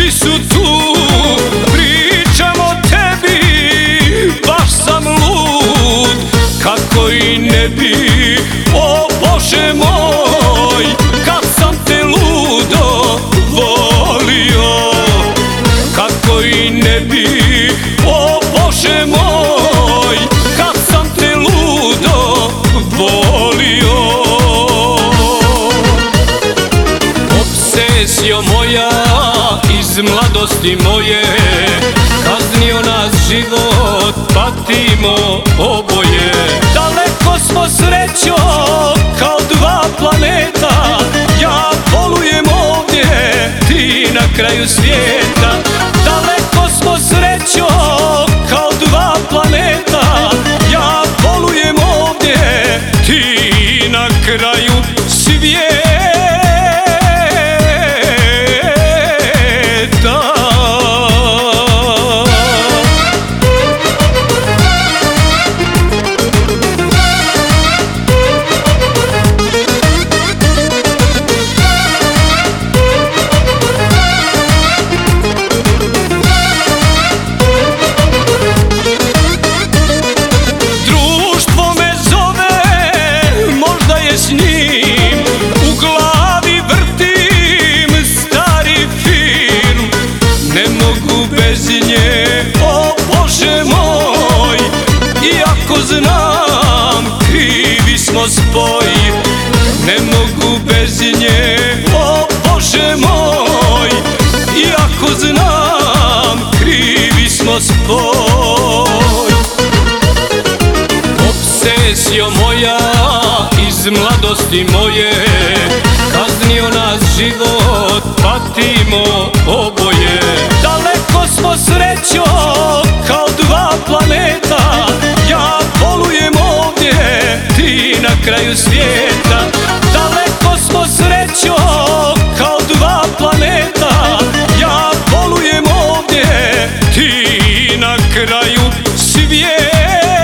svi su tu, pričam o tebi, baš sam lud. Kako i ne bi, o Bože moj, kad sam te ludo volio. Kako i ne bi, o Bože moj, kad sam te ludo volio. Obsesio moja iz mladosti moje, kaznio nas život, patimo oboje. Daleko smo srećo kao dva planeta, ja polujem ovdje, ti na kraju svijeta. Daleko smo srećo kao dva planeta, ja polujem ovdje, ti na kraju svijeta. S njim u glavi vrtim stari film, ne mogu bez nje, o Bože moj. Iako znam krivi smo spoj, ne mogu bez nje, o Bože moj. Iako znam krivi smo spoj. Obsesio moja iz mladosti moje, kaznio nas život, patimo oboje. Daleko smo srećo kao dva planeta, ja polujem ovdje, ti na kraju svijeta. Daleko smo srećo kao dva planeta, ja polujem ovdje, ti na kraju svijeta.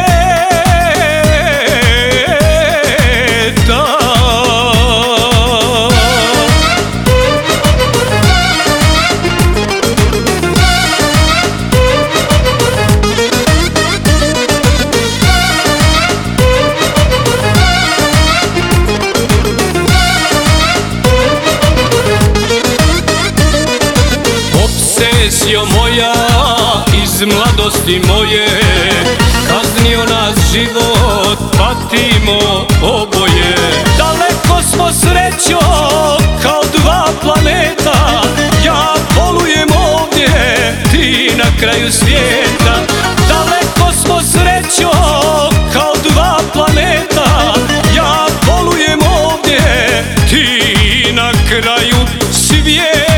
Obsesio moja iz mladosti moje, kaznio nas život, patimo oboje. Daleko smo srećo kao dva planeta, ja polujem ovdje, ti na kraju svijeta. Daleko smo srećo kao dva planeta, ja polujem ovdje, ti na kraju svijeta.